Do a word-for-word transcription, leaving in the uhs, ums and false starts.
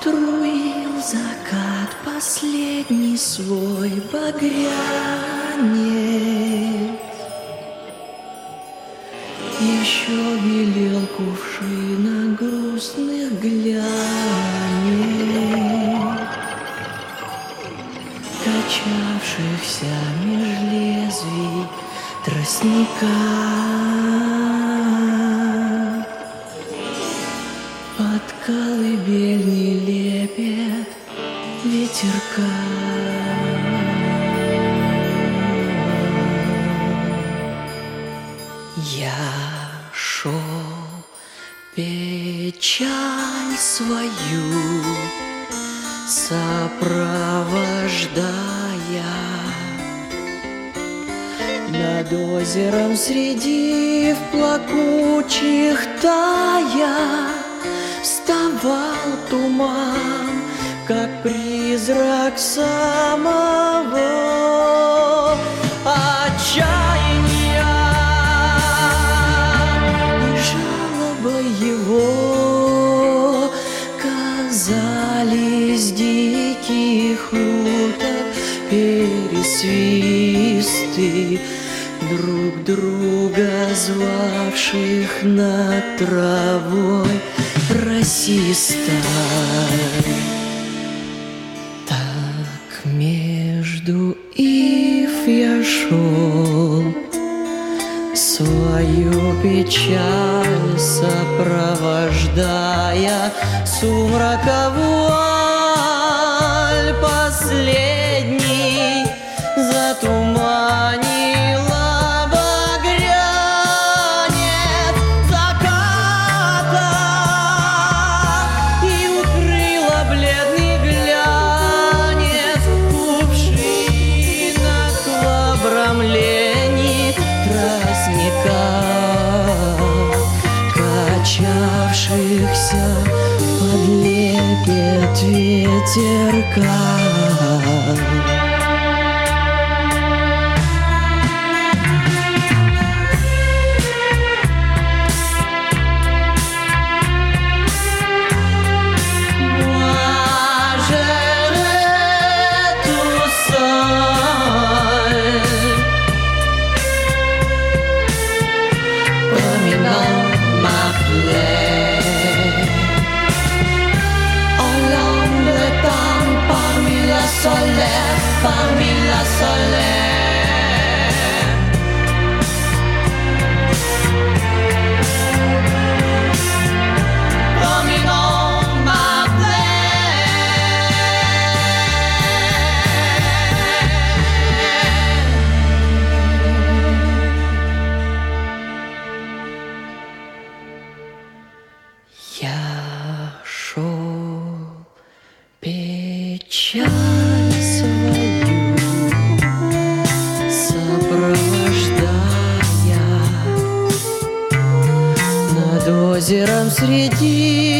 Струил закат последний свой багрянец. Еще белел кувшина грустных глянец, качавшихся меж лезвий тростника. Под колыбельный лепет ветерка. Я шел печаль свою сопровождая, над озером среди в плакучих тая вставал туман, как призрак самого отчаяния. И жалоба его казались диких уток пересвисты, друг друга звавших над травой расиста. Так между ив я шел, свою печаль сопровождая, сумрака вуаль последний затуманила багрянец заката и укрыла бледный глянец кувшина в обрамлении тростника, качавшихся под лепет ветерка. Parmi la solaire, dominant ma plaie. Я шел печаль свою сопровождая, над озером среди